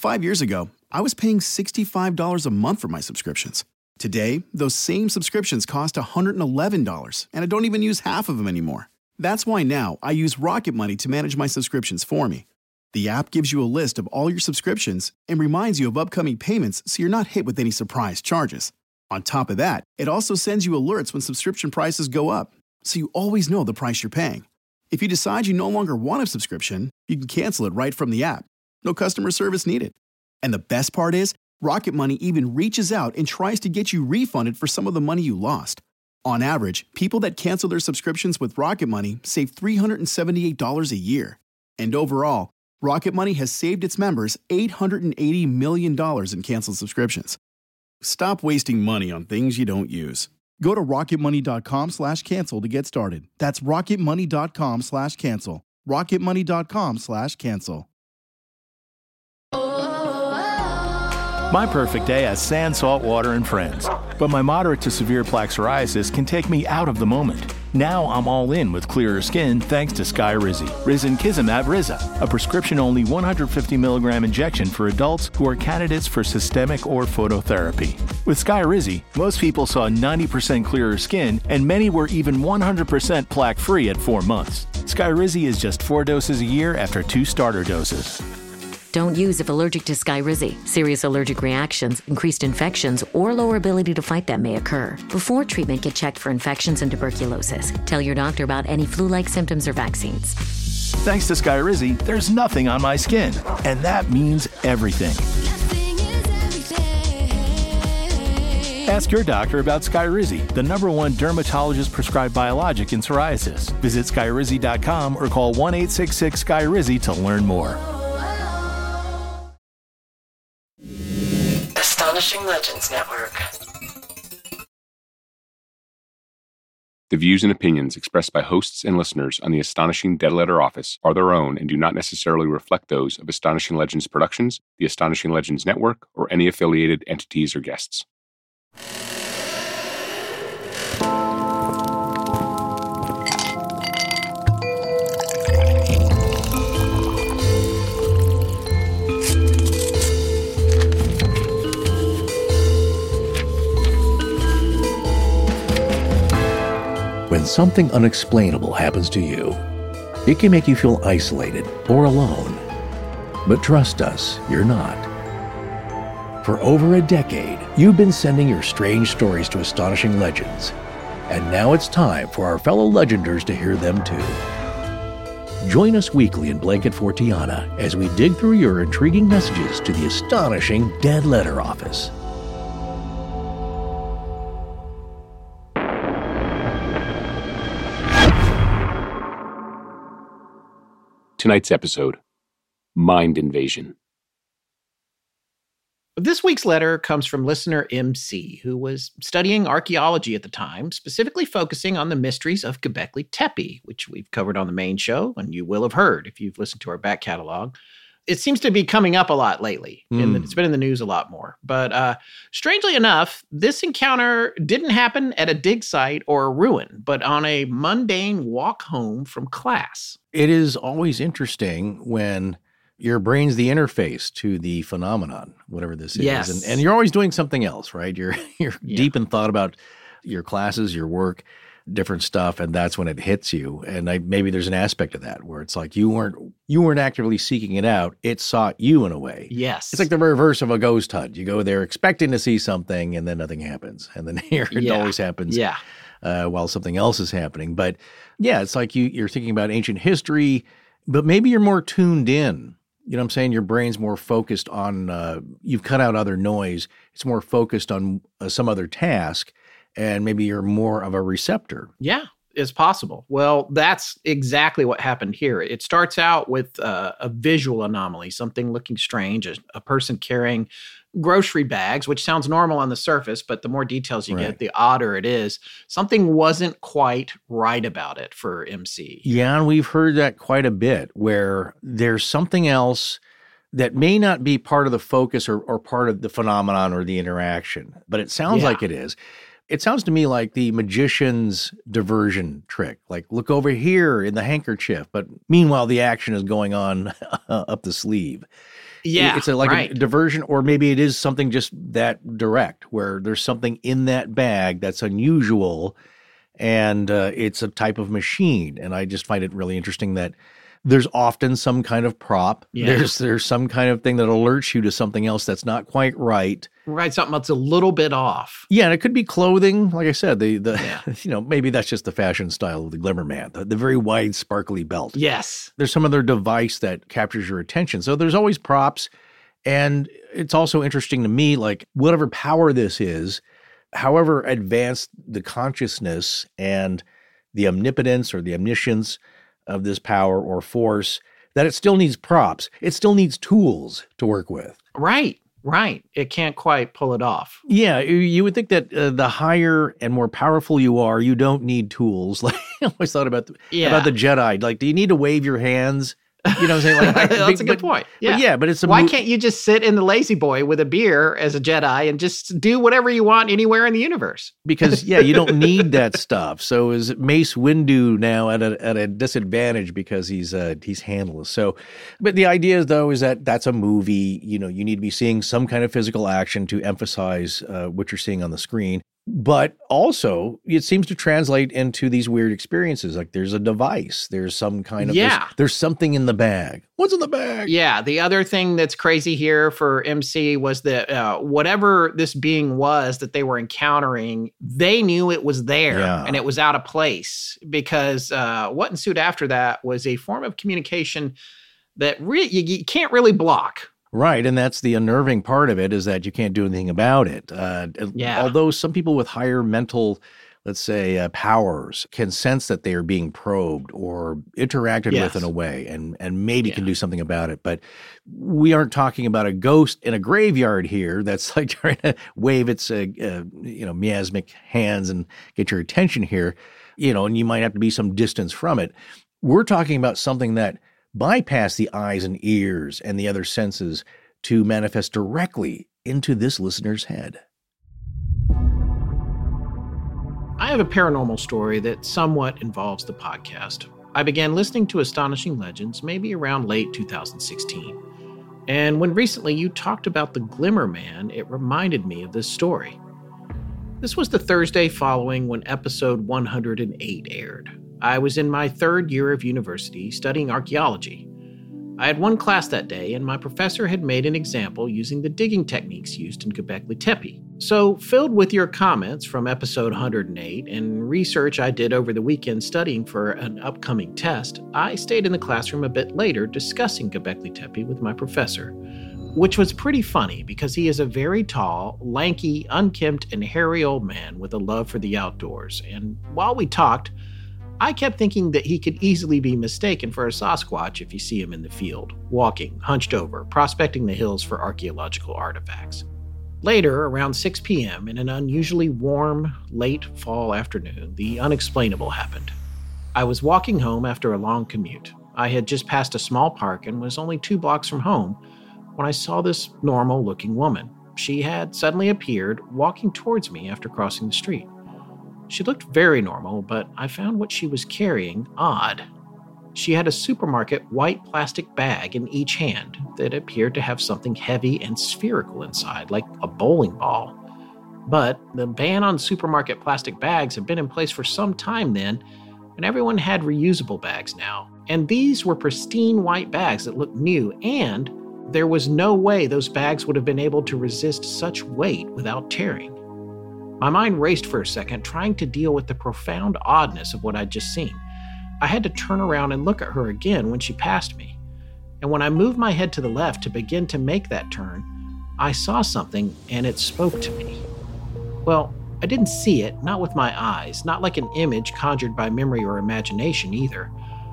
5 years ago, I was paying $65 a month for my subscriptions. Today, those same subscriptions cost $111, and I don't even use half of them anymore. That's why now I use Rocket Money to manage my subscriptions for me. The app gives you a list of all your subscriptions and reminds you of upcoming payments so you're not hit with any surprise charges. On top of that, it also sends you alerts when subscription prices go up, so you always know the price you're paying. If you decide you no longer want a subscription, you can cancel it right from the app. No customer service needed. And the best part is, Rocket Money even reaches out and tries to get you refunded for some of the money you lost. On average, people that cancel their subscriptions with Rocket Money save $378 a year. And overall, Rocket Money has saved its members $880 million in canceled subscriptions. Stop wasting money on things you don't use. Go to rocketmoney.com/cancel to get started. That's rocketmoney.com/cancel. rocketmoney.com/cancel. My perfect day has sand, salt water, and friends. But my moderate to severe plaque psoriasis can take me out of the moment. Now I'm all in with clearer skin thanks to Skyrizi. Risankizumab Riza, a prescription-only 150 milligram injection for adults who are candidates for systemic or phototherapy. With Skyrizi, most people saw 90% clearer skin, and many were even 100% plaque-free at 4 months. Skyrizi is just 4 doses a year after 2 starter doses. Don't use if allergic to Skyrizi. Serious allergic reactions, increased infections, or lower ability to fight them may occur. Before treatment, get checked for infections and tuberculosis. Tell your doctor about any flu-like symptoms or vaccines. Thanks to Skyrizi, there's nothing on my skin. And that means everything. Ask your doctor about Skyrizi, the #1 dermatologist-prescribed biologic in psoriasis. Visit Skyrizi.com or call 1-866-SKYRIZI to learn more. Astonishing Legends Network. The views and opinions expressed by hosts and listeners on the Astonishing Dead Letter Office are their own and do not necessarily reflect those of Astonishing Legends Productions, the Astonishing Legends Network, or any affiliated entities or guests. When something unexplainable happens to you, it can make you feel isolated or alone. But trust us, you're not. For over a decade, you've been sending your strange stories to Astonishing Legends, and now it's time for our fellow Legenders to hear them too. Join us weekly in Blanket Fortiana as we dig through your intriguing messages to the Astonishing Dead Letter Office. Tonight's episode, Mind Invasion. This week's letter comes from listener MC, who was studying archaeology at the time, specifically focusing on the mysteries of Göbekli Tepe, which we've covered on the main show, and you will have heard if you've listened to our back catalog. It seems to be coming up a lot lately, and it's been in the news a lot more. But strangely enough, this encounter didn't happen at a dig site or a ruin, but on a mundane walk home from class. It is always interesting when your brain's the interface to the phenomenon, whatever this Yes. is. And you're always doing something else, right? You're deep in thought about your classes, your work, different stuff, and that's when it hits you. And maybe there's an aspect of that where it's like you weren't actively seeking it out; it sought you in a way. Yes, it's like the reverse of a ghost hunt. You go there expecting to see something, and then nothing happens, and then here it always happens. Yeah, while something else is happening. But yeah, it's like you're thinking about ancient history, but maybe you're more tuned in. You know what I'm saying? Your brain's more focused on. You've cut out other noise. It's more focused on some other task. And maybe you're more of a receptor. Yeah, it's possible. Well, that's exactly what happened here. It starts out with a visual anomaly, something looking strange, a person carrying grocery bags, which sounds normal on the surface, but the more details you get, the odder it is. Something wasn't quite right about it for MC. Yeah, and we've heard that quite a bit, where there's something else that may not be part of the focus or part of the phenomenon or the interaction, but it sounds like it is. It sounds to me like the magician's diversion trick, like look over here in the handkerchief, but meanwhile the action is going on up the sleeve. Yeah, It's like right. a diversion, or maybe it is something just that direct, where there's something in that bag that's unusual, and it's a type of machine. And I just find it really interesting that there's often some kind of prop. Yeah. There's some kind of thing that alerts you to something else that's not quite right. Right, something that's a little bit off. Yeah, and it could be clothing. Like I said, the Yeah. maybe that's just the fashion style of the Glimmer Man, the very wide, sparkly belt. Yes. There's some other device that captures your attention. So there's always props. And it's also interesting to me, like whatever power this is, however advanced the consciousness and the omnipotence or the omniscience of this power or force, that it still needs props. It still needs tools to work with. Right. It can't quite pull it off. Yeah, you would think that the higher and more powerful you are, you don't need tools. Like I always thought about the Jedi. Like, do you need to wave your hands? You know what I'm saying? Like, that's a good point. Yeah, but it's why can't you just sit in the lazy boy with a beer as a Jedi and just do whatever you want anywhere in the universe? Because you don't need that stuff. So is Mace Windu now at a disadvantage because he's handless? So, but the idea though is that that's a movie. You need to be seeing some kind of physical action to emphasize what you're seeing on the screen. But also, it seems to translate into these weird experiences. Like there's a device, there's some kind of, there's something in the bag. What's in the bag? Yeah. The other thing that's crazy here for MC was that whatever this being was that they were encountering, they knew it was there and it was out of place, because what ensued after that was a form of communication that you can't really block. Right, and that's the unnerving part of it, is that you can't do anything about it. Although some people with higher mental, let's say, powers can sense that they are being probed or interacted with in a way, and maybe can do something about it. But we aren't talking about a ghost in a graveyard here that's like trying to wave its miasmic hands and get your attention here, and you might have to be some distance from it. We're talking about something that bypass the eyes and ears and the other senses to manifest directly into this listener's head. I have a paranormal story that somewhat involves the podcast. I began listening to Astonishing Legends maybe around late 2016. And when recently you talked about the Glimmer Man, it reminded me of this story. This was the Thursday following when episode 108 aired. I was in my third year of university studying archaeology. I had one class that day, and my professor had made an example using the digging techniques used in Göbekli Tepe. So, filled with your comments from episode 108 and research I did over the weekend studying for an upcoming test, I stayed in the classroom a bit later discussing Göbekli Tepe with my professor, which was pretty funny because he is a very tall, lanky, unkempt, and hairy old man with a love for the outdoors. And while we talked, I kept thinking that he could easily be mistaken for a Sasquatch if you see him in the field, walking, hunched over, prospecting the hills for archaeological artifacts. Later, around 6 p.m., in an unusually warm, late fall afternoon, the unexplainable happened. I was walking home after a long commute. I had just passed a small park and was only 2 blocks from home when I saw this normal-looking woman. She had suddenly appeared, walking towards me after crossing the street. She looked very normal, but I found what she was carrying odd. She had a supermarket white plastic bag in each hand that appeared to have something heavy and spherical inside, like a bowling ball. But the ban on supermarket plastic bags had been in place for some time then, and everyone had reusable bags now. And these were pristine white bags that looked new, and there was no way those bags would have been able to resist such weight without tearing. My mind raced for a second, trying to deal with the profound oddness of what I'd just seen. I had to turn around and look at her again when she passed me. And when I moved my head to the left to begin to make that turn, I saw something and it spoke to me. Well, I didn't see it, not with my eyes, not like an image conjured by memory or imagination either.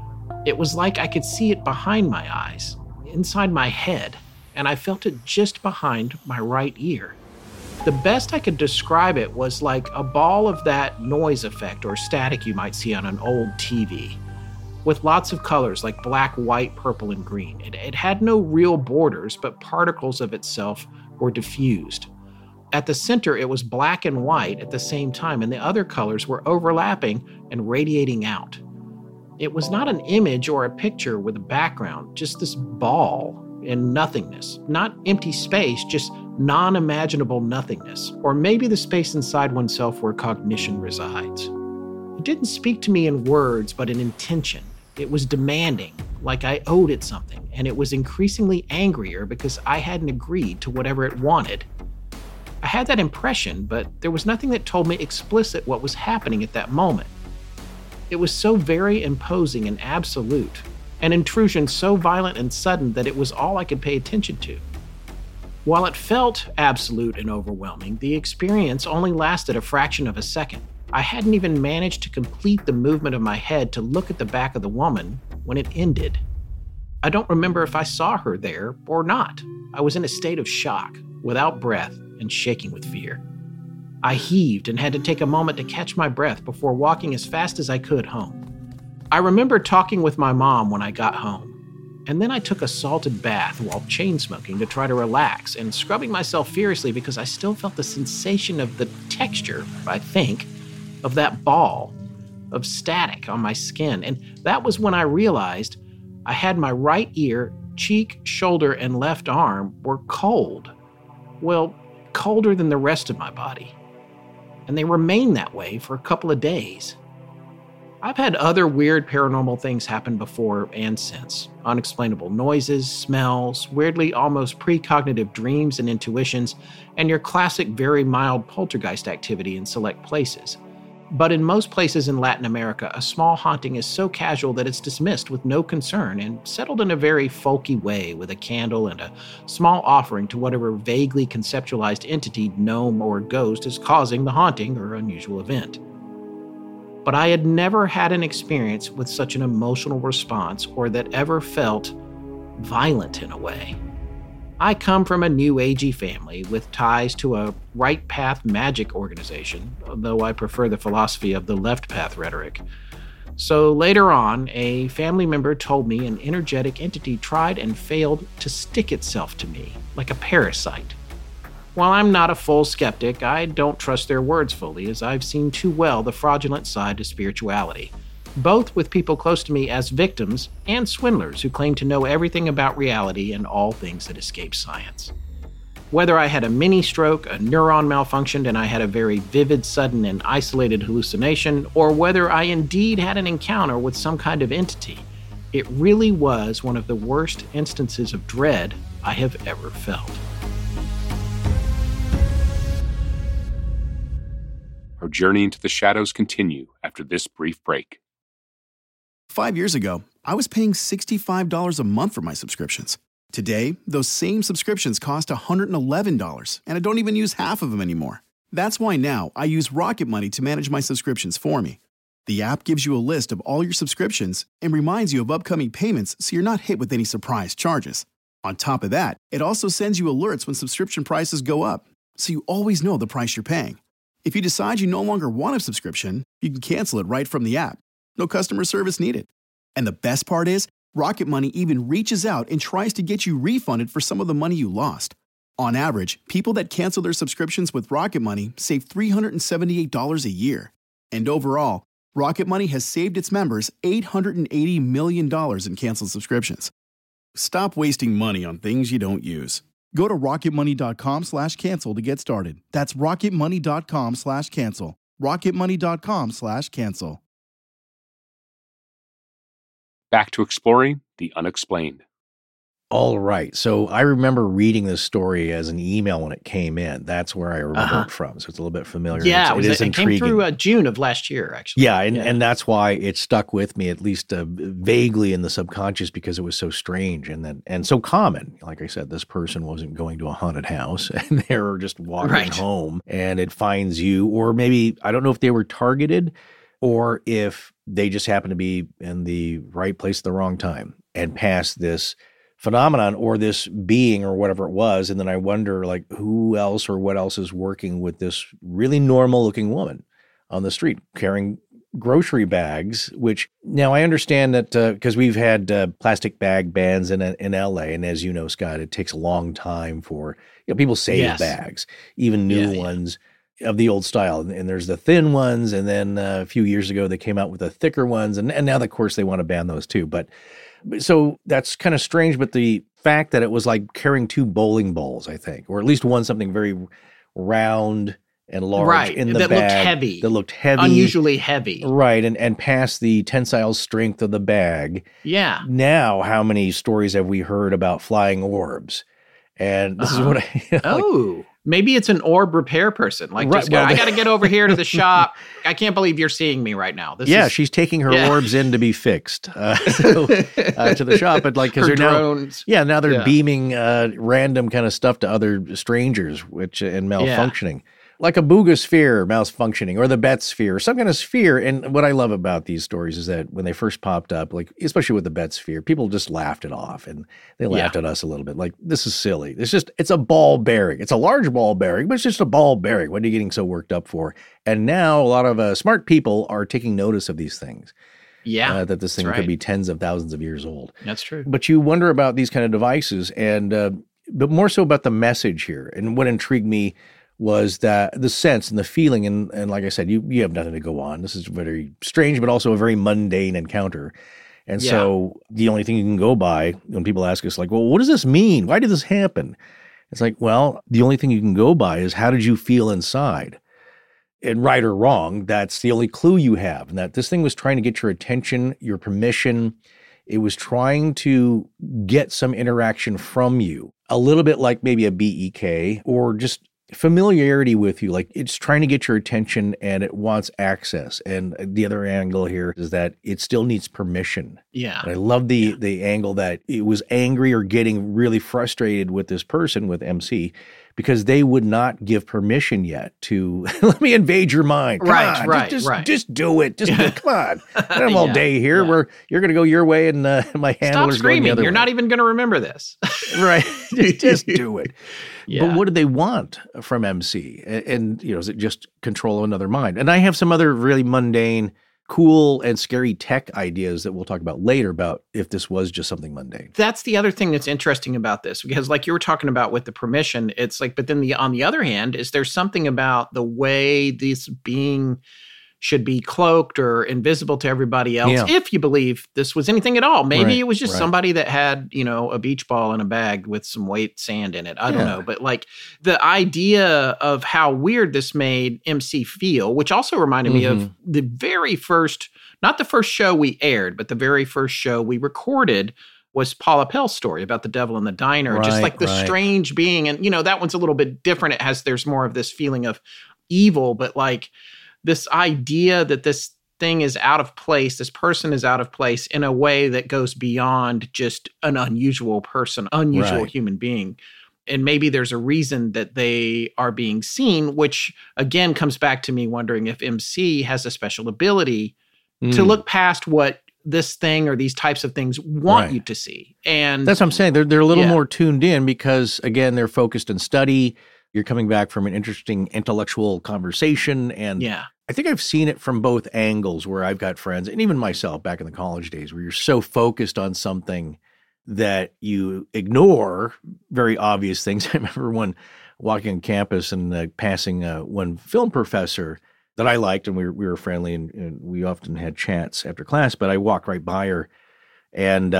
It was like I could see it behind my eyes, inside my head, and I felt it just behind my right ear. The best I could describe it was like a ball of that noise effect or static you might see on an old TV, with lots of colors like black, white, purple, and green. It had no real borders, but particles of itself were diffused. At the center, it was black and white at the same time, and the other colors were overlapping and radiating out. It was not an image or a picture with a background, just this ball. in nothingness. Not empty space, just non-imaginable nothingness. Or maybe the space inside oneself where cognition resides. It didn't speak to me in words, but in intention. It was demanding, like I owed it something, and it was increasingly angrier because I hadn't agreed to whatever it wanted. I had that impression, but there was nothing that told me explicit what was happening at that moment. It was so very imposing and absolute, an intrusion so violent and sudden that it was all I could pay attention to. While it felt absolute and overwhelming, the experience only lasted a fraction of a second. I hadn't even managed to complete the movement of my head to look at the back of the woman when it ended. I don't remember if I saw her there or not. I was in a state of shock, without breath, and shaking with fear. I heaved and had to take a moment to catch my breath before walking as fast as I could home. I remember talking with my mom when I got home, and then I took a salted bath while chain smoking to try to relax and scrubbing myself furiously because I still felt the sensation of the texture, I think, of that ball of static on my skin. And that was when I realized I had my right ear, cheek, shoulder, and left arm were cold. Well, colder than the rest of my body. And they remained that way for a couple of days. I've had other weird paranormal things happen before and since. Unexplainable noises, smells, weirdly almost precognitive dreams and intuitions, and your classic very mild poltergeist activity in select places. But in most places in Latin America, a small haunting is so casual that it's dismissed with no concern and settled in a very folky way with a candle and a small offering to whatever vaguely conceptualized entity, gnome, or ghost is causing the haunting or unusual event. But I had never had an experience with such an emotional response or that ever felt violent in a way. I come from a New Agey family with ties to a right path magic organization, though I prefer the philosophy of the left path rhetoric. So later on, a family member told me an energetic entity tried and failed to stick itself to me, like a parasite. While I'm not a full skeptic, I don't trust their words fully, as I've seen too well the fraudulent side to spirituality, both with people close to me as victims and swindlers who claim to know everything about reality and all things that escape science. Whether I had a mini stroke, a neuron malfunctioned, and I had a very vivid, sudden, and isolated hallucination, or whether I indeed had an encounter with some kind of entity, it really was one of the worst instances of dread I have ever felt. Our journey into the shadows continue after this brief break. 5 years ago, I was paying $65 a month for my subscriptions. Today, those same subscriptions cost $111, and I don't even use half of them anymore. That's why now I use Rocket Money to manage my subscriptions for me. The app gives you a list of all your subscriptions and reminds you of upcoming payments so you're not hit with any surprise charges. On top of that, it also sends you alerts when subscription prices go up, so you always know the price you're paying. If you decide you no longer want a subscription, you can cancel it right from the app. No customer service needed. And the best part is, Rocket Money even reaches out and tries to get you refunded for some of the money you lost. On average, people that cancel their subscriptions with Rocket Money save $378 a year. And overall, Rocket Money has saved its members $880 million in canceled subscriptions. Stop wasting money on things you don't use. Go to rocketmoney.com/cancel to get started. That's rocketmoney.com/cancel. rocketmoney.com/cancel. Back to exploring the unexplained. All right. So I remember reading this story as an email when it came in. That's where I remember it from. So it's a little bit familiar. Yeah, it is it intriguing. came through June of last year, actually. Yeah, and that's why it stuck with me, at least vaguely in the subconscious, because it was so strange and so common. Like I said, this person wasn't going to a haunted house, and they were just walking home, and it finds you, or maybe, I don't know if they were targeted, or if they just happened to be in the right place at the wrong time and pass this phenomenon or this being or whatever it was. And then I wonder, like, who else or what else is working with this really normal looking woman on the street carrying grocery bags, which now I understand that because we've had plastic bag bans in LA. And as you know, Scott, it takes a long time for, people save bags, even new ones of the old style. And there's the thin ones. And then a few years ago, they came out with the thicker ones. And now, of course, they want to ban those too. But so that's kind of strange. But the fact that it was like carrying 2 bowling balls, I think, or at least one something very round and large in the bag. That looked heavy. Unusually heavy. Right, and past the tensile strength of the bag. Yeah. Now, how many stories have we heard about flying orbs? And this is what I... Maybe it's an orb repair person. Like, right, just I got to get over here to the shop. I can't believe you're seeing me right now. She's taking her orbs in to be fixed to the shop. But like, because they're drones. Now they're beaming random kind of stuff to other strangers, and malfunctioning. Like a Booga sphere malfunctioning, or the Bet sphere, or some kind of sphere. And what I love about these stories is that when they first popped up, like especially with the Bet sphere, people just laughed it off, and they laughed at us a little bit. Like, this is silly. It's a ball bearing. It's a large ball bearing, but it's just a ball bearing. What are you getting so worked up for? And now a lot of smart people are taking notice of these things. Yeah, that this thing could be tens of thousands of years old. That's true. But you wonder about these kind of devices, and but more so about the message here. And what intrigued me was that the sense and the feeling, and like I said, you have nothing to go on. This is very strange, but also a very mundane encounter. And so the only thing you can go by when people ask us, like, well, what does this mean? Why did this happen? It's like, well, the only thing you can go by is how did you feel inside? And right or wrong, that's the only clue you have. And that this thing was trying to get your attention, your permission. It was trying to get some interaction from you, a little bit like maybe a BEK, or just familiarity with you. Like, it's trying to get your attention and it wants access. And the other angle here is that it still needs permission. Yeah. And I love the angle that it was angry or getting really frustrated with this person, with MC, because they would not give permission yet to let me invade your mind. Come on, just do it. Just do it. Come on. I'm all day here where you're going to go your way and my handler's going the other way. You're not even going to remember this. Right. just do it. Yeah. But what do they want from MC? And is it just control of another mind? And I have some other really mundane, cool and scary tech ideas that we'll talk about later about if this was just something mundane. That's the other thing that's interesting about this, because like you were talking about with the permission, it's like, but then on the other hand, is there something about the way this being should be cloaked or invisible to everybody else, if you believe this was anything at all. Maybe it was just somebody that had, a beach ball in a bag with some weight sand in it. I don't know. But like the idea of how weird this made MC feel, which also reminded me of the very first, not the first show we aired, but the very first show we recorded was Paula Pell's story about the devil in the diner. Just like the strange being. And, that one's a little bit different. There's more of this feeling of evil, but like, this idea that this thing is out of place, this person is out of place in a way that goes beyond just an unusual person, unusual human being. And maybe there's a reason that they are being seen, which again comes back to me wondering if MC has a special ability to look past what this thing or these types of things want you to see. And that's what I'm saying. They're a little more tuned in because, again, they're focused on study. You're coming back from an interesting intellectual conversation. And I think I've seen it from both angles where I've got friends, and even myself back in the college days, where you're so focused on something that you ignore very obvious things. I remember one walking on campus and passing one film professor that I liked, and we were friendly, and we often had chats after class, but I walked right by her, and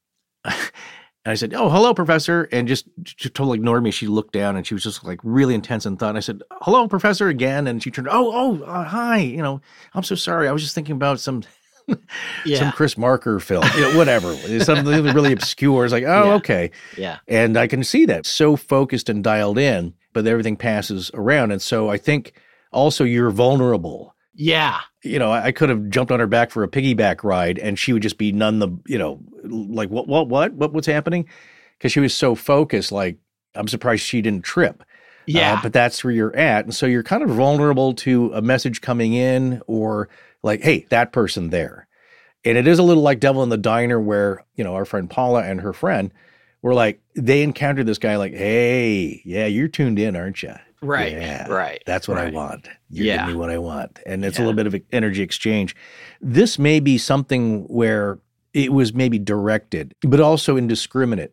and I said, "Oh, hello, professor," and just totally ignored me. She looked down, and she was just like really intense in thought. And I said, "Hello, professor," again, and she turned, hi. I'm so sorry. I was just thinking about some Chris Marker film, whatever. Something really obscure. It's like, okay. Yeah. And I can see that. So focused and dialed in, but everything passes around. And so I think also you're vulnerable. Yeah. I could have jumped on her back for a piggyback ride and she would just be like, what's happening? Because she was so focused, like, I'm surprised she didn't trip. Yeah. But that's where you're at. And so you're kind of vulnerable to a message coming in or like, hey, that person there. And it is a little like Devil in the Diner where, our friend Paula and her friend were like, they encountered this guy like, hey, yeah, you're tuned in, aren't you? Right. Yeah, right. That's what I want. You're giving me what I want. And it's a little bit of an energy exchange. This may be something where it was maybe directed, but also indiscriminate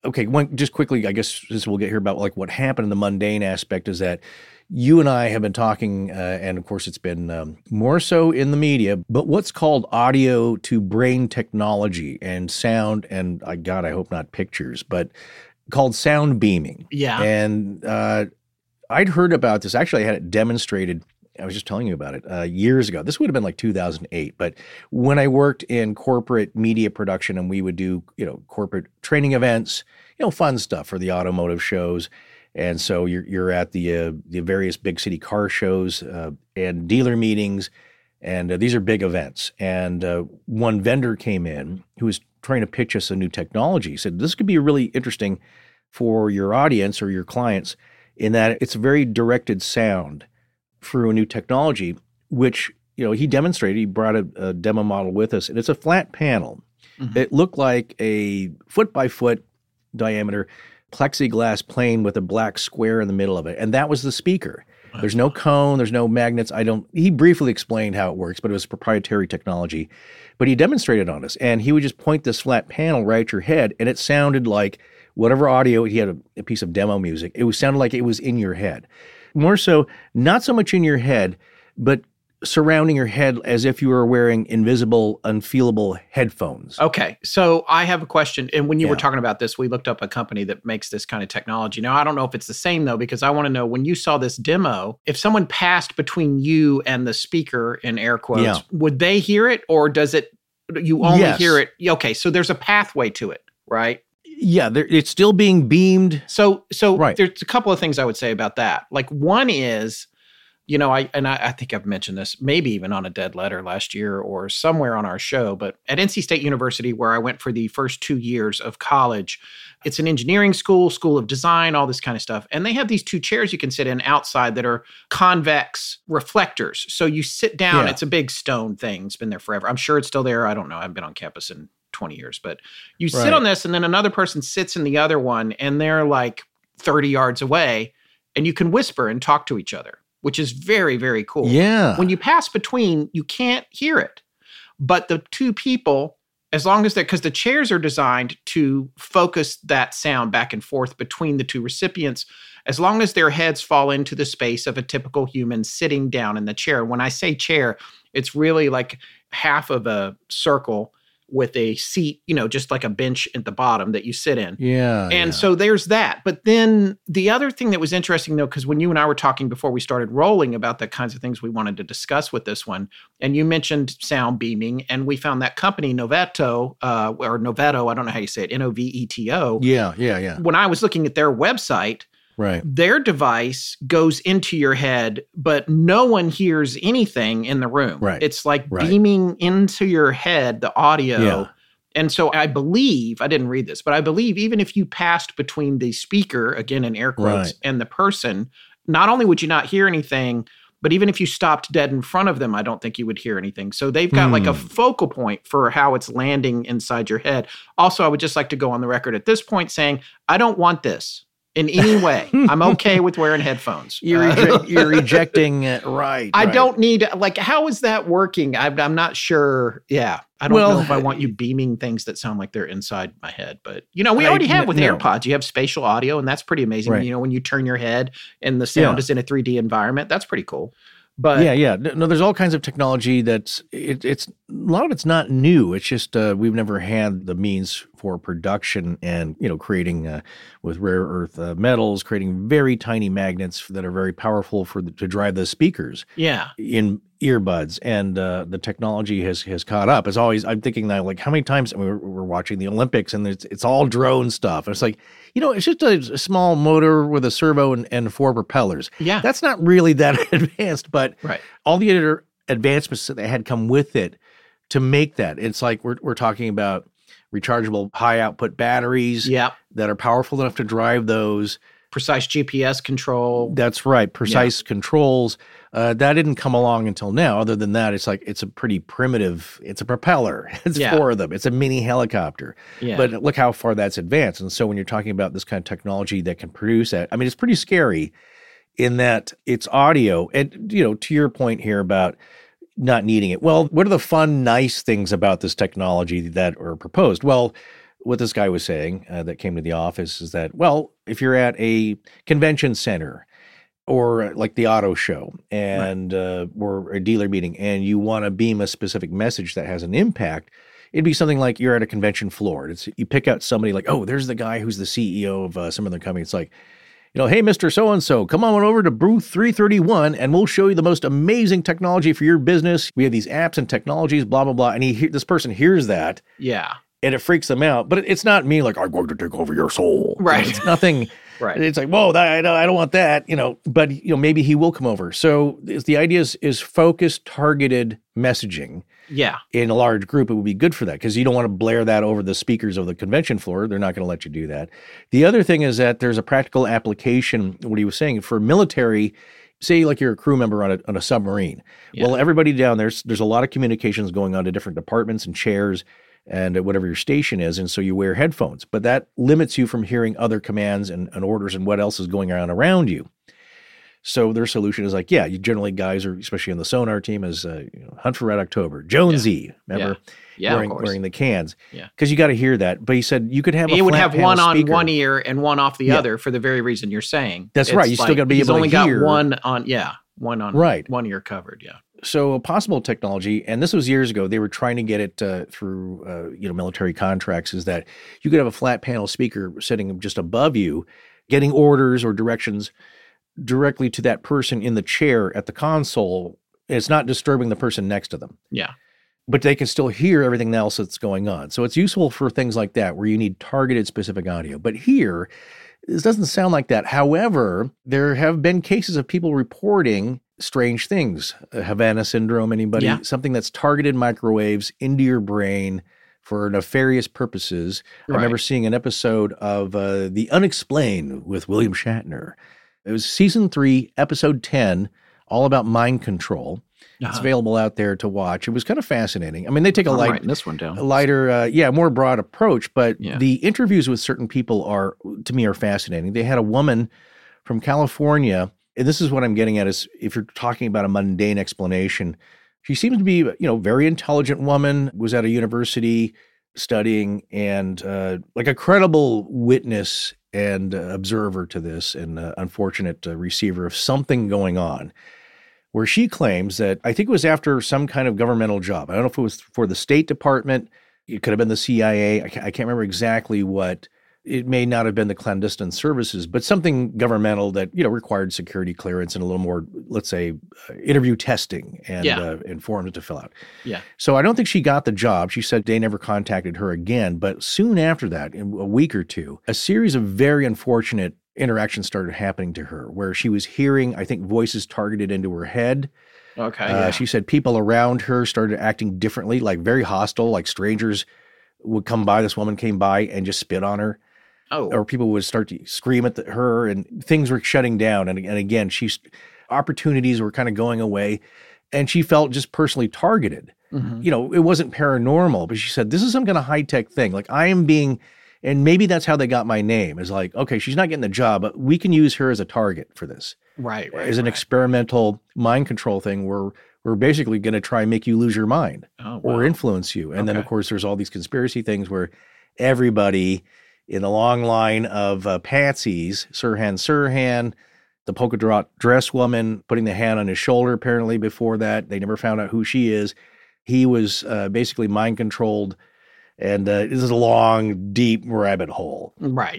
okay, just quickly, I guess this we'll get here about like what happened in the mundane aspect is that you and I have been talking, and of course it's been more so in the media, but what's called audio to brain technology and sound, and I hope not pictures, but called sound beaming. Yeah. And I'd heard about this. Actually, I had it demonstrated. I was just telling you about it years ago. This would have been like 2008. But when I worked in corporate media production and we would do, corporate training events, fun stuff for the automotive shows. And so you're at the various big city car shows and dealer meetings, and these are big events. And one vendor came in who was trying to pitch us a new technology. He said, this could be really interesting for your audience or your clients in that it's a very directed sound through a new technology, which he demonstrated. He brought a demo model with us, and it's a flat panel. Mm-hmm. It looked like a foot by foot diameter plexiglass plane with a black square in the middle of it. And that was the speaker. There's no cone, there's no magnets. He briefly explained how it works, but it was proprietary technology. But he demonstrated on us, and he would just point this flat panel right at your head, and it sounded like whatever audio, he had a piece of demo music. It sounded like it was in your head. More so, not so much in your head, but surrounding your head as if you were wearing invisible, unfeelable headphones. Okay, so I have a question. And when you were talking about this, we looked up a company that makes this kind of technology. Now, I don't know if it's the same, though, because I want to know, when you saw this demo, if someone passed between you and the speaker, in air quotes, would they hear it, or you only hear it? Okay, so there's a pathway to it, right? Yeah, it's still being beamed. So right. There's a couple of things I would say about that. Like, one is, I think I've mentioned this, maybe even on a Dead Letter last year or somewhere on our show, but at NC State University, where I went for the first 2 years of college, it's an engineering school of design, all this kind of stuff. And they have these 2 chairs you can sit in outside that are convex reflectors. So you sit down, It's a big stone thing. It's been there forever. I'm sure it's still there. I don't know. I've been on campus in 20 years, but you sit on this, and then another person sits in the other one, and they're like 30 yards away, and you can whisper and talk to each other, which is very, very cool. Yeah. When you pass between, you can't hear it. But the 2 people, as long as because the chairs are designed to focus that sound back and forth between the 2 recipients, as long as their heads fall into the space of a typical human sitting down in the chair. When I say chair, it's really like half of a circle with a seat, just like a bench at the bottom that you sit in. Yeah. And so there's that. But then the other thing that was interesting, though, because when you and I were talking before we started rolling about the kinds of things we wanted to discuss with this one, and you mentioned sound beaming, and we found that company, Noveto, or Noveto, I don't know how you say it, Noveto. Yeah. When I was looking at their website, right, their device goes into your head, but no one hears anything in the room. Right. It's like beaming into your head, the audio. Yeah. And so I believe, I didn't read this, but I believe even if you passed between the speaker, again in air quotes, and the person, not only would you not hear anything, but even if you stopped dead in front of them, I don't think you would hear anything. So they've got like a focal point for how it's landing inside your head. Also, I would just like to go on the record at this point saying, I don't want this in any way. I'm okay with wearing headphones. You're rejecting it, right? I don't need, how is that working? I'm not sure. Yeah. I don't know if I want you beaming things that sound like they're inside my head. But, we already have with AirPods. You have spatial audio, and that's pretty amazing. Right. When you turn your head and the sound is in a 3D environment, that's pretty cool. But no, there's all kinds of technology that's it's a lot of it's not new. It's just we've never had the means for production and creating with rare earth metals, creating very tiny magnets that are very powerful to drive the speakers. Yeah, in earbuds, and the technology has caught up. As always, I'm thinking now, like, how many times we're watching the Olympics and it's all drone stuff. And it's like, it's just a small motor with a servo and 4 propellers. Yeah, that's not really that advanced, but all the other advancements that they had come with it to make that. It's like we're talking about rechargeable high output batteries that are powerful enough to drive those. Precise GPS control. That's right. Precise controls. That didn't come along until now. Other than that, it's like, it's a pretty primitive, it's a propeller. It's 4 of them. It's a mini helicopter. Yeah. But look how far that's advanced. And so when you're talking about this kind of technology that can produce that, I mean, it's pretty scary in that it's audio. And, to your point here about not needing it. Well, what are the fun, nice things about this technology that are proposed? Well, what this guy was saying that came to the office is that, well, if you're at a convention center or like the auto show and or a dealer meeting and you want to beam a specific message that has an impact, it'd be something like you're at a convention floor. You pick out somebody like, oh, there's the guy who's the CEO of some other company. It's like, hey, Mr. So-and-so, come on over to booth 331 and we'll show you the most amazing technology for your business. We have these apps and technologies, blah, blah, blah. And this person hears that. Yeah. And it freaks them out. But it's not me like, I'm going to take over your soul. Right. It's nothing. Right. It's like, whoa, I don't want that, but maybe he will come over. So the idea is focused, targeted messaging. Yeah. In a large group, it would be good for that because you don't want to blare that over the speakers of the convention floor. They're not going to let you do that. The other thing is that there's a practical application, what he was saying, for military, say like you're a crew member on a submarine. Yeah. Well, everybody down there's a lot of communications going on to different departments and chairs and whatever your station is. And so you wear headphones, but that limits you from hearing other commands and orders and what else is going on around you. So their solution is like, you generally guys are, especially on the sonar team, is Hunt for Red October, Jonesy, remember? Yeah, wearing the cans. Yeah. Because you got to hear that. But he said you could have you would have one on speaker. one ear and one off the other for the very reason you're saying. That's right. You still got to be able to hear. He's only got one on one ear covered. Yeah. So a possible technology, and this was years ago, they were trying to get it through military contracts, is that you could have a flat panel speaker sitting just above you, getting orders or directions directly to that person in the chair at the console. It's not disturbing the person next to them. Yeah. But they can still hear everything else that's going on. So it's useful for things like that where you need targeted specific audio. But here, this doesn't sound like that. However, there have been cases of people reporting strange things. Havana syndrome, anybody? Yeah. Something that's targeted microwaves into your brain for nefarious purposes. Right. I remember seeing an episode of The Unexplained with William Shatner. It was season 3, episode 10, all about mind control. It's available out there to watch. It was kind of fascinating. I mean, they take I'm writing this one down. A lighter, more broad approach, but the interviews with certain people to me, are fascinating. They had a woman from California, and this is what I'm getting at, is if you're talking about a mundane explanation, she seems to be, very intelligent woman, was at a university studying, and like a credible witness and observer to this, and unfortunate receiver of something going on, where she claims that, I think it was after some kind of governmental job. I don't know if it was for the State Department. It could have been the CIA. I can't remember exactly what. It may not have been the clandestine services, but something governmental that, required security clearance and a little more, let's say, interview testing and forms to fill out. Yeah. So I don't think she got the job. She said they never contacted her again. But soon after that, in a week or two, a series of very unfortunate interactions started happening to her where she was hearing, I think, voices targeted into her head. Okay. She said people around her started acting differently, like very hostile, like strangers would come by. This woman came by and just spit on her. Oh. Or people would start to scream at her, and things were shutting down. And again, opportunities were kind of going away, and she felt just personally targeted. Mm-hmm. It wasn't paranormal, but she said, this is some kind of high-tech thing. Like I am being, and maybe that's how they got my name, is like, okay, she's not getting the job, but we can use her as a target for this. Right. As an experimental mind control thing where we're basically going to try and make you lose your mind or influence you. And then, of course, there's all these conspiracy things where everybody in the long line of patsies, Sirhan, the polka dot dress woman putting the hand on his shoulder, apparently before that. They never found out who she is. He was basically mind controlled. And this is a long, deep rabbit hole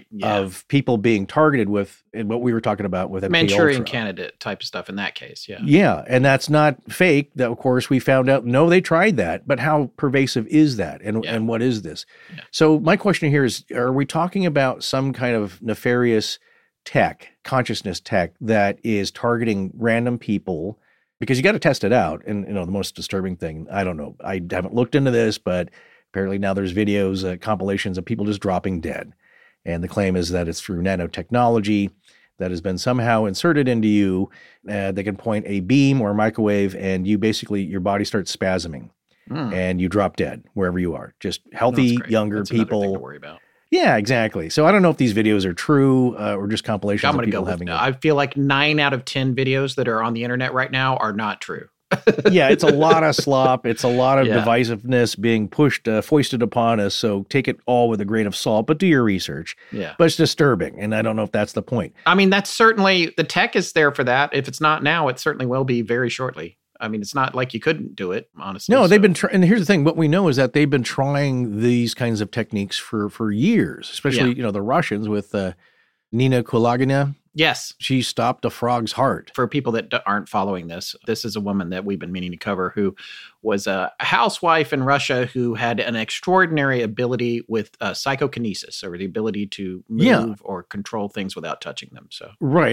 of people being targeted with, and what we were talking about with MK Manchurian Ultra. Candidate type of stuff in that case, yeah. Yeah, and that's not fake. That, of course, we found out, no, they tried that. But how pervasive is that? And what is this? Yeah. So my question here is, are we talking about some kind of nefarious tech, consciousness tech, that is targeting random people? Because you got to test it out. And, the most disturbing thing, I don't know, I haven't looked into this, but apparently now there's videos, compilations of people just dropping dead. And the claim is that it's through nanotechnology that has been somehow inserted into you. They can point a beam or a microwave, and you basically, your body starts spasming and you drop dead wherever you are. Just healthy, younger people. Thing to worry about. Yeah, exactly. So I don't know if these videos are true or just compilations of people having. I feel like 9 out of 10 videos that are on the internet right now are not true. Yeah, it's a lot of slop. It's a lot of Yeah. divisiveness being foisted upon us. So take it all with a grain of salt, but do your research. Yeah. But it's disturbing, and I don't know if that's the point. I mean, that's certainly, the tech is there for that. If it's not now, it certainly will be very shortly. I mean, it's not like you couldn't do it, honestly. No, they've so. been and here's the thing. What we know is that they've been trying these kinds of techniques for years, especially, the Russians with Nina Kulagina. Yes. She stopped a frog's heart. For people that aren't following this is a woman that we've been meaning to cover who was a housewife in Russia who had an extraordinary ability with psychokinesis, or the ability to move or control things without touching them. So Right.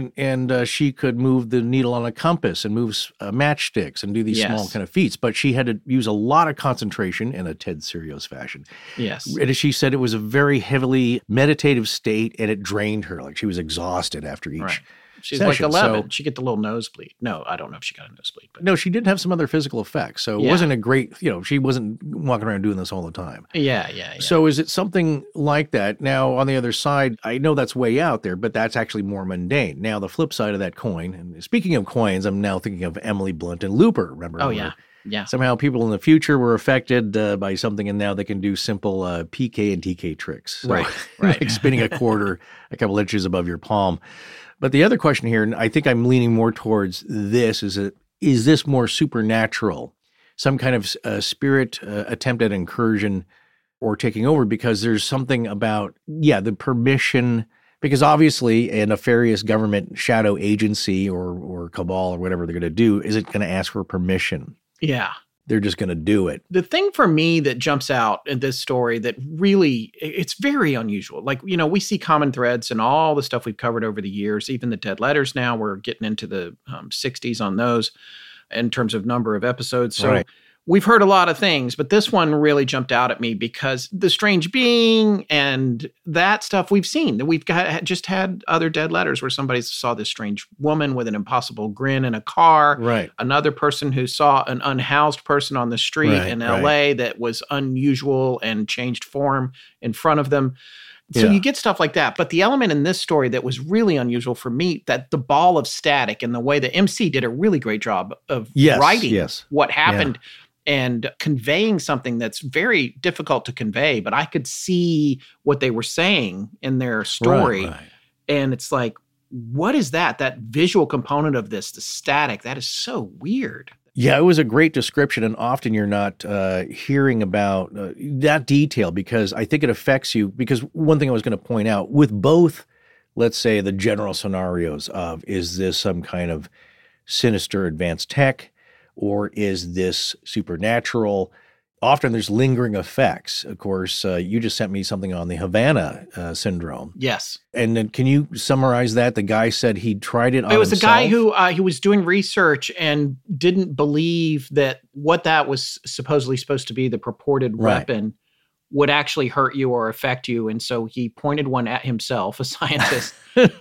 And she could move the needle on a compass and move matchsticks and do these small kind of feats. But she had to use a lot of concentration in a Ted Sirios fashion. Yes. And as she said, it was a very heavily meditative state, and it drained her. Like she was exhausted after each She's session. like 11. So, She get the little nosebleed. No, I don't know if she got a nosebleed. But no, she did have some other physical effects. So it wasn't a great, she wasn't walking around doing this all the time. Yeah. So is it something like that? Now, on the other side, I know that's way out there, but that's actually more mundane. Now, the flip side of that coin, and speaking of coins, I'm now thinking of Emily Blunt and Looper, remember? Oh, yeah. Yeah. Somehow people in the future were affected by something, and now they can do simple PK and TK tricks. So, Right. like spinning a quarter a couple inches above your palm. But the other question here, and I think I'm leaning more towards this, is this more supernatural? Some kind of spirit attempt at incursion or taking over? Because there's something about, the permission, because obviously a nefarious government shadow agency or cabal or whatever they're going to do isn't going to ask for permission. Yeah. They're just going to do it. The thing for me that jumps out in this story that really, it's very unusual. Like, we see common threads in all the stuff we've covered over the years, even the dead letters now, we're getting into the 60s on those in terms of number of episodes. So we've heard a lot of things, but this one really jumped out at me because the strange being and that stuff we've seen. That we've just had other dead letters where somebody saw this strange woman with an impossible grin in a car. Right. Another person who saw an unhoused person on the street in LA that was unusual and changed form in front of them. So you get stuff like that. But the element in this story that was really unusual for me, that the ball of static and the way the MC did a really great job of writing what happened and conveying something that's very difficult to convey. But I could see what they were saying in their story. Right. And it's like, what is that? That visual component of this, the static, that is so weird. Yeah, it was a great description, and often you're not hearing about that detail because I think it affects you. Because one thing I was going to point out, with both, let's say, the general scenarios of, is this some kind of sinister advanced tech or is this supernatural? Often there's lingering effects. Of course, you just sent me something on the Havana syndrome. Yes. And then can you summarize that? The guy said he tried it on himself. It was a guy who he was doing research and didn't believe that what that was supposedly supposed to be, the purported weapon, would actually hurt you or affect you. And so he pointed one at himself, a scientist,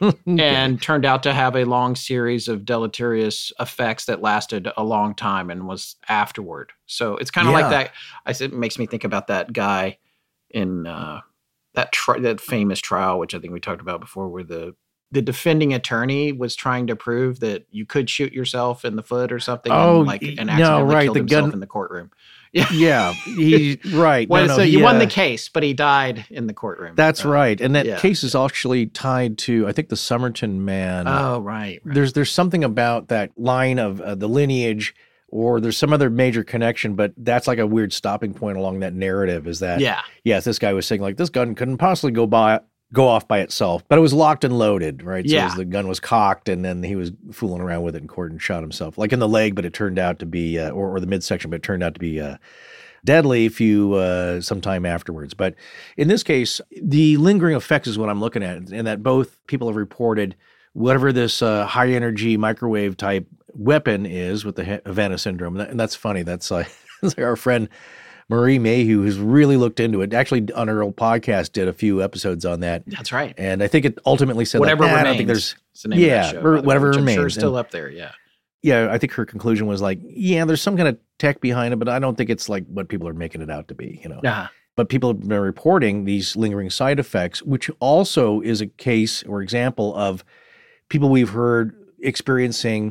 and turned out to have a long series of deleterious effects that lasted a long time and was afterward. So it's kind of like that. It makes me think about that guy in that famous trial, which I think we talked about before, where the defending attorney was trying to prove that you could shoot yourself in the foot or something, and accidentally killed himself in the courtroom. Yeah, he's right. He won the case, but he died in the courtroom. That's right. And that case is actually tied to, I think, the Somerton man. Oh, right. There's something about that line of the lineage, or there's some other major connection, but that's like a weird stopping point along that narrative, is that, yes, this guy was saying, like, this gun couldn't possibly go off by itself, but it was locked and loaded, right? So the gun was cocked, and then he was fooling around with it in court and shot himself, like in the leg, but it turned out to be, or the midsection, but it turned out to be deadly sometime afterwards. But in this case, the lingering effects is what I'm looking at, and that both people have reported whatever this high energy microwave type weapon is with the Havana syndrome. And that's funny. That's like our friend Marie Mayhew, who's really looked into it, actually on her old podcast did a few episodes on that. That's right. And I think it ultimately said, Whatever like, Remains. I don't think there's, it's the name of that show, or Whatever which Remains. I'm sure is still up there, Yeah, I think her conclusion was like, there's some kind of tech behind it, but I don't think it's like what people are making it out to be, But people have been reporting these lingering side effects, which also is a case or example of people we've heard experiencing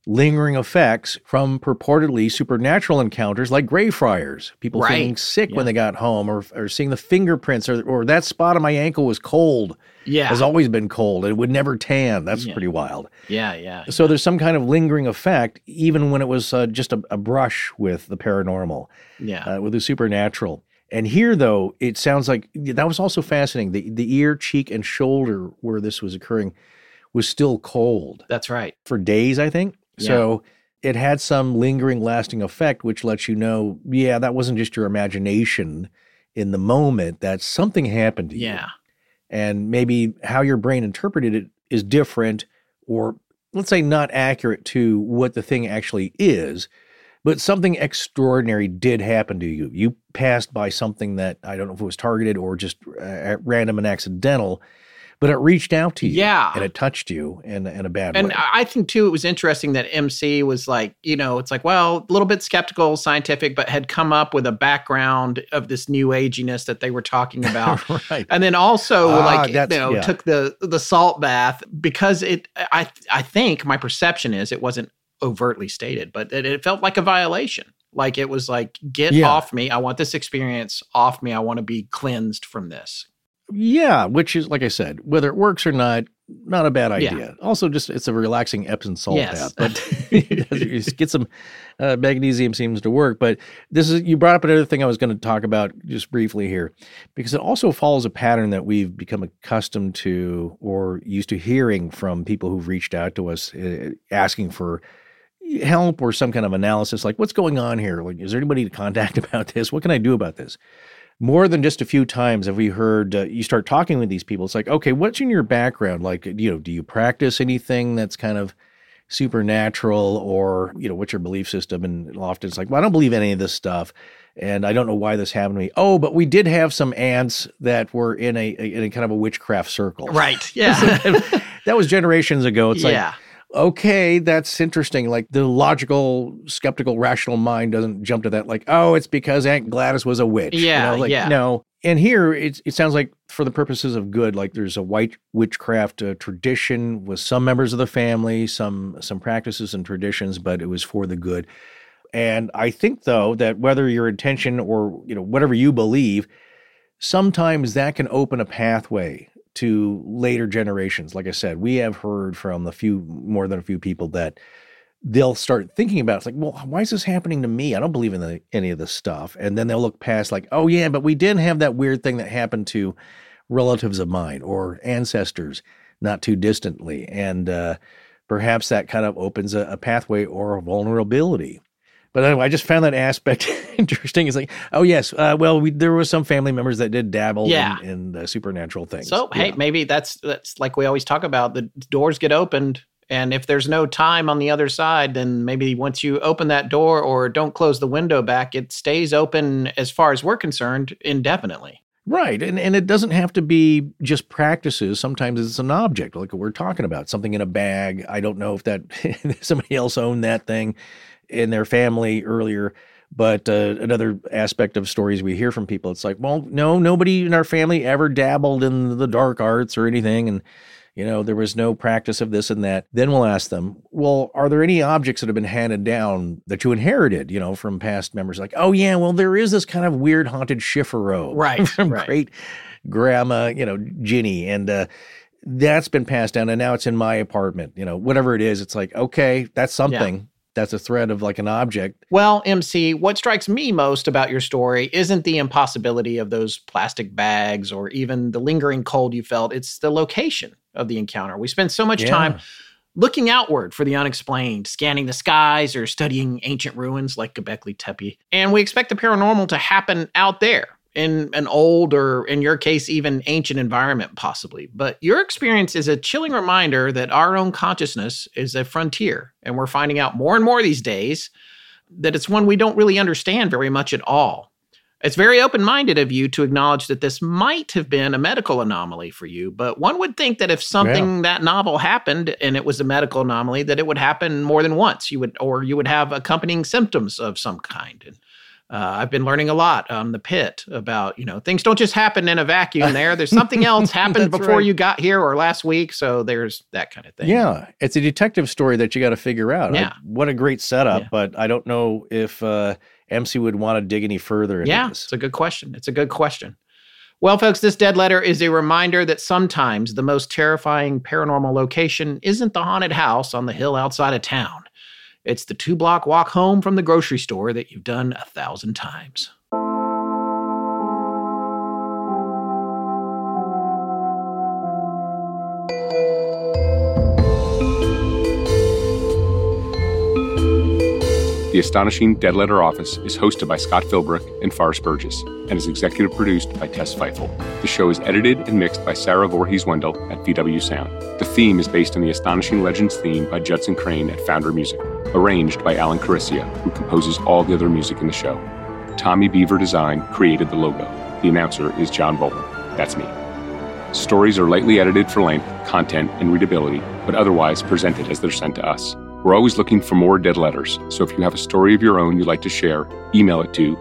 lingering effects from purportedly supernatural encounters like Greyfriars. People feeling sick when they got home, or seeing the fingerprints, or that spot on my ankle was cold. Yeah. Has always been cold. It would never tan. That's pretty wild. Yeah. So there's some kind of lingering effect, even when it was just a brush with the paranormal, with the supernatural. And here, though, it sounds like that was also fascinating. The ear, cheek, and shoulder where this was occurring was still cold. That's right. For days, I think. Yeah. So it had some lingering, lasting effect, which lets you know, that wasn't just your imagination in the moment, that something happened to you. Yeah. And maybe how your brain interpreted it is different, or let's say not accurate to what the thing actually is, but something extraordinary did happen to you. You passed by something that, I don't know if it was targeted or just random and accidental, but it reached out to you. Yeah. And it touched you in a bad way. And I think, too, it was interesting that MC was like, it's like, well, a little bit skeptical, scientific, but had come up with a background of this new aginess that they were talking about. Right. And then also, took the salt bath because I think my perception is it wasn't overtly stated, but it felt like a violation. Like it was like, get off me. I want this experience off me. I want to be cleansed from this. Yeah, which is, like I said, whether it works or not a bad idea. Yeah. Also, it's a relaxing Epsom salt bath. But get some magnesium seems to work. But you brought up another thing I was going to talk about just briefly here, because it also follows a pattern that we've become accustomed to or used to hearing from people who've reached out to us asking for help or some kind of analysis, like, what's going on here? Like, is there anybody to contact about this? What can I do about this? More than just a few times have we heard you start talking with these people. It's like, okay, what's in your background? Like, do you practice anything that's kind of supernatural, or, what's your belief system? And often it's like, well, I don't believe any of this stuff, and I don't know why this happened to me. Oh, but we did have some ants that were in a kind of a witchcraft circle. Right. Yeah. That was generations ago. It's like, okay, that's interesting. Like the logical, skeptical, rational mind doesn't jump to that. Like, oh, it's because Aunt Gladys was a witch. Yeah, No. And here, it sounds like for the purposes of good, like there's a white witchcraft tradition with some members of the family, some practices and traditions, but it was for the good. And I think, though, that whether your intention or, whatever you believe, sometimes that can open a pathway to later generations. Like I said, we have heard from more than a few people that they'll start thinking about, it's like, well, why is this happening to me? I don't believe in any of this stuff. And then they'll look past like, oh yeah, but we did have that weird thing that happened to relatives of mine or ancestors not too distantly. And perhaps that kind of opens a pathway or a vulnerability. But anyway, I just found that aspect interesting. It's like, oh yes, there were some family members that did dabble in supernatural things. So hey, maybe that's like we always talk about. The doors get opened, and if there's no time on the other side, then maybe once you open that door or don't close the window back, it stays open as far as we're concerned indefinitely. Right, and it doesn't have to be just practices. Sometimes it's an object, like we're talking about, something in a bag. I don't know if that somebody else owned that thing in their family earlier, but another aspect of stories we hear from people, it's like, well, no, nobody in our family ever dabbled in the dark arts or anything, and there was no practice of this and that. Then we'll ask them, well, are there any objects that have been handed down that you inherited, from past members? Like, oh yeah, well, there is this kind of weird haunted chiffero, right, from great grandma, Ginny, and that's been passed down, and now it's in my apartment. Whatever it is, it's like, okay, that's something. Yeah. That's a thread of like an object. Well, MC, what strikes me most about your story isn't the impossibility of those plastic bags or even the lingering cold you felt. It's the location of the encounter. We spend so much time looking outward for the unexplained, scanning the skies or studying ancient ruins like Göbekli Tepe. And we expect the paranormal to happen out there in an old, or in your case, even ancient environment, possibly. But your experience is a chilling reminder that our own consciousness is a frontier. And we're finding out more and more these days that it's one we don't really understand very much at all. It's very open-minded of you to acknowledge that this might have been a medical anomaly for you, but one would think that if something that novel happened and it was a medical anomaly, that it would happen more than once. You would have accompanying symptoms of some kind. And I've been learning a lot on The Pit about, things don't just happen in a vacuum there. There's something else happened before you got here or last week. So there's that kind of thing. Yeah. It's a detective story that you got to figure out. Yeah. What a great setup, but I don't know if MC would want to dig any further into this. It's a good question. Well, folks, this dead letter is a reminder that sometimes the most terrifying paranormal location isn't the haunted house on the hill outside of town. It's the 2-block walk home from the grocery store that you've done 1,000 times. The Astonishing Dead Letter Office is hosted by Scott Philbrook and Forrest Burgess and is executive produced by Tess Feifel. The show is edited and mixed by Sarah Voorhees-Wendell at VW Sound. The theme is based on the Astonishing Legends theme by Judson Crane at Founder Music, arranged by Alan Caricia, who composes all the other music in the show. Tommy Beaver Design created the logo. The announcer is John Bolton. That's me. Stories are lightly edited for length, content, and readability, but otherwise presented as they're sent to us. We're always looking for more dead letters, so if you have a story of your own you'd like to share, email it to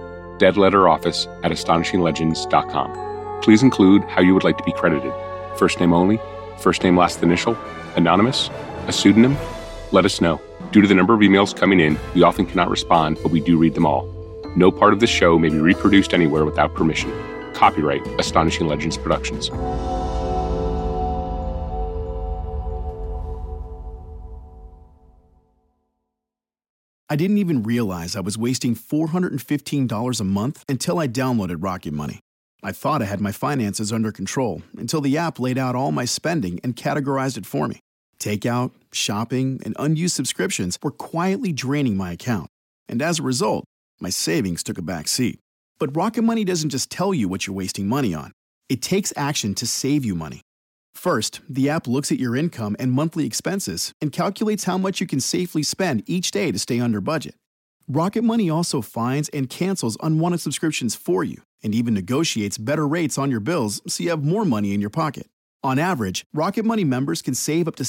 deadletteroffice@astonishinglegends.com. Please include how you would like to be credited. First name only, first name last initial, anonymous, a pseudonym. Let us know. Due to the number of emails coming in, we often cannot respond, but we do read them all. No part of this show may be reproduced anywhere without permission. Copyright Astonishing Legends Productions. I didn't even realize I was wasting $415 a month until I downloaded Rocket Money. I thought I had my finances under control until the app laid out all my spending and categorized it for me. Takeout, shopping, and unused subscriptions were quietly draining my account. And as a result, my savings took a back seat. But Rocket Money doesn't just tell you what you're wasting money on. It takes action to save you money. First, the app looks at your income and monthly expenses and calculates how much you can safely spend each day to stay under budget. Rocket Money also finds and cancels unwanted subscriptions for you and even negotiates better rates on your bills so you have more money in your pocket. On average, Rocket Money members can save up to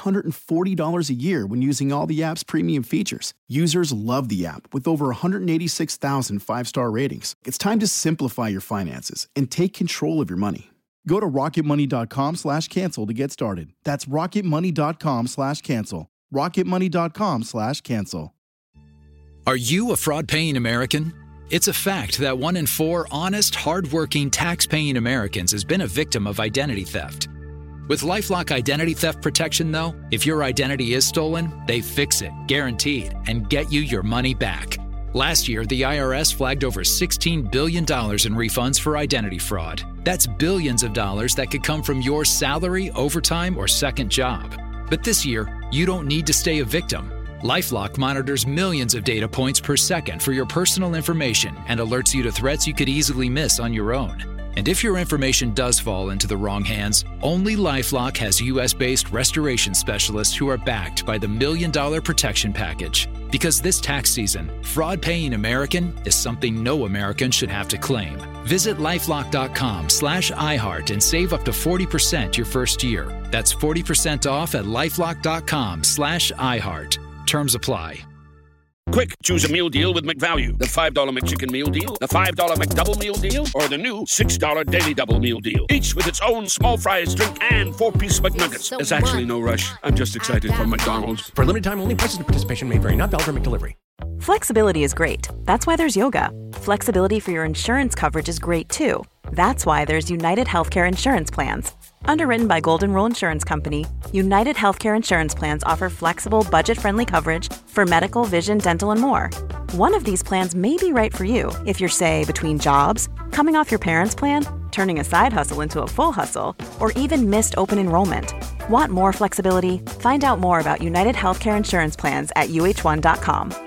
$740 a year when using all the app's premium features. Users love the app with over 186,000 5-star ratings. It's time to simplify your finances and take control of your money. Go to rocketmoney.com/cancel to get started. That's rocketmoney.com/cancel. rocketmoney.com/cancel. Are you a fraud-paying American? It's a fact that 1 in 4 honest, hard-working, tax-paying Americans has been a victim of identity theft. With LifeLock Identity Theft Protection, though, if your identity is stolen, they fix it, guaranteed, and get you your money back. Last year, the IRS flagged over $16 billion in refunds for identity fraud. That's billions of dollars that could come from your salary, overtime, or second job. But this year, you don't need to stay a victim. LifeLock monitors millions of data points per second for your personal information and alerts you to threats you could easily miss on your own. And if your information does fall into the wrong hands, only LifeLock has U.S.-based restoration specialists who are backed by the $1 Million Protection Package. Because this tax season, fraud-paying American is something no American should have to claim. Visit LifeLock.com/iHeart and save up to 40% your first year. That's 40% off at LifeLock.com/iHeart. Terms apply. Quick, choose a meal deal with McValue. The $5 McChicken meal deal, the $5 McDouble meal deal, or the new $6 Daily Double meal deal. Each with its own small fries, drink, and 4-piece McNuggets. There's actually no rush. I'm just excited for McDonald's. For limited time only, prices and participation may vary. Not valid for McDelivery. Flexibility is great. That's why there's yoga. Flexibility for your insurance coverage is great too. That's why there's United Healthcare Insurance Plans. Underwritten by Golden Rule Insurance Company, United Healthcare Insurance Plans offer flexible, budget-friendly coverage for medical, vision, dental, and more. One of these plans may be right for you if you're, say, between jobs, coming off your parents' plan, turning a side hustle into a full hustle, or even missed open enrollment. Want more flexibility? Find out more about United Healthcare Insurance Plans at uh1.com.